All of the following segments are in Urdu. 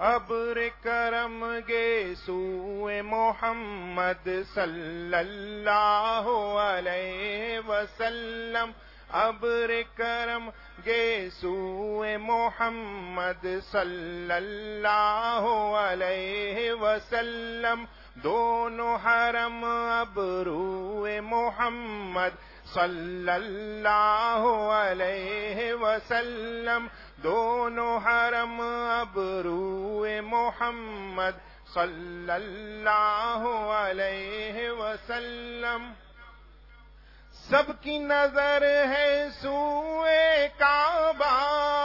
ابر کرم گے سوئے محمد صلی اللہ علیہ وسلم، ابر کرم گے سوئے محمد صلی اللہ علیہ وسلم، دونوں حرم ابرو محمد صلی اللہ علیہ وسلم، دونوں حرم ابرو محمد صلی اللہ علیہ وسلم، سب کی نظر ہے سوئے کعبہ،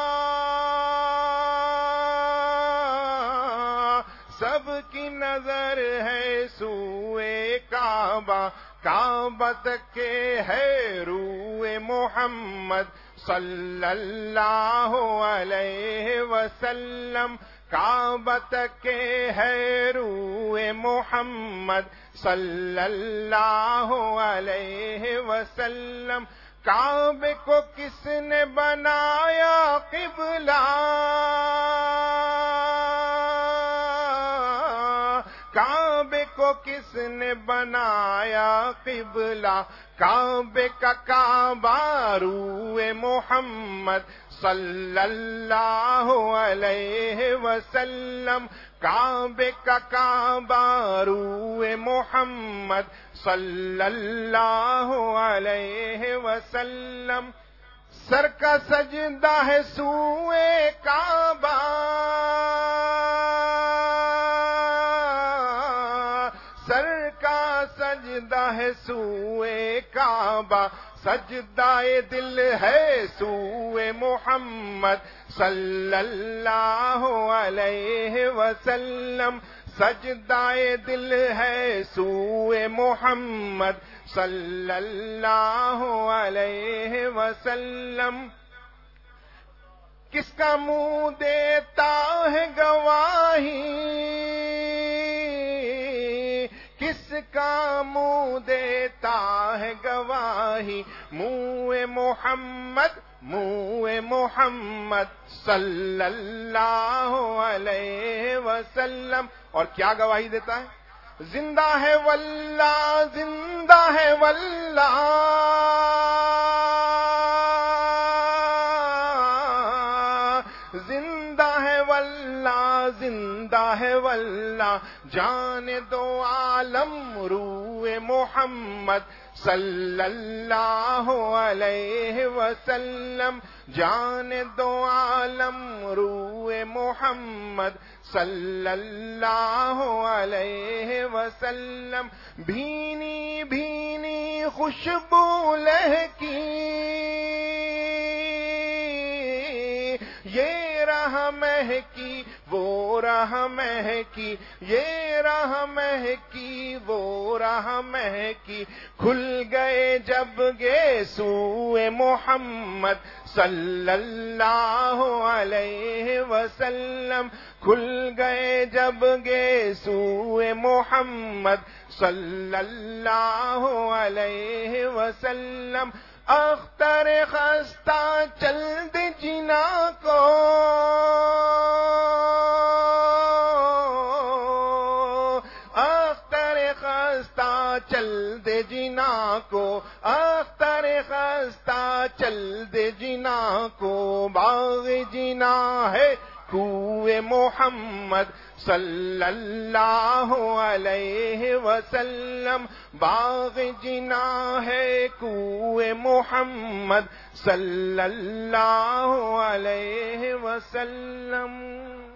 سب کی نظر ہے سوئے کعبہ، کعبہ تک کے ہے روئے محمد صلی اللہ علیہ وسلم، کعبہ تک کے ہے روئے محمد صلی اللہ علیہ وسلم، کعبے کو کس نے بنایا قبلہ، کعبے کو کس نے بنایا قبلہ، کعبے کا کعبہ روئے محمد صلی اللہ علیہ وسلم، کعبے کا کعبہ روئے محمد صلی اللہ علیہ وسلم، سر کا سجدہ ہے سوئے کعبہ، سر کا سجدہ ہے سوئے کعبہ، سجدہ دل ہے سوئے محمد صلی اللہ علیہ وسلم، سجدہ دل ہے سوئے محمد صلی اللہ علیہ وسلم، کس کا منہ دیتا ہے گواہی، کس کا منہ دیتا ہے گواہی، منہ محمد، منہ محمد صلی اللہ علیہ وسلم، اور کیا گواہی دیتا ہے؟ زندہ ہے واللہ، زندہ ہے واللہ، زندہ ہے واللہ، زندہ ہے واللہ، جان دو عالم روئے محمد صلی اللہ علیہ وسلم، جان دو عالم روئے محمد صلی اللہ علیہ وسلم، بھینی بھینی خوشبو لہکی، یہ راہ مہکی وہ راہ مہکی، یہ راہ مہکی وہ راہ مہکی، کھل گئے جب گے سوئے محمد صلی اللہ علیہ وسلم، کھل گئے جب گے سوئے محمد صلی اللہ علیہ وسلم، اختر خستہ چل دے جنا کو، اختر خستہ چل دے جنا کو، اختر خستہ چل دے جنا کو، باغ جنا ہے کوئے محمد صلی اللہ علیہ وسلم، باغ جنا ہے کوئے محمد صلی اللہ علیہ وسلم۔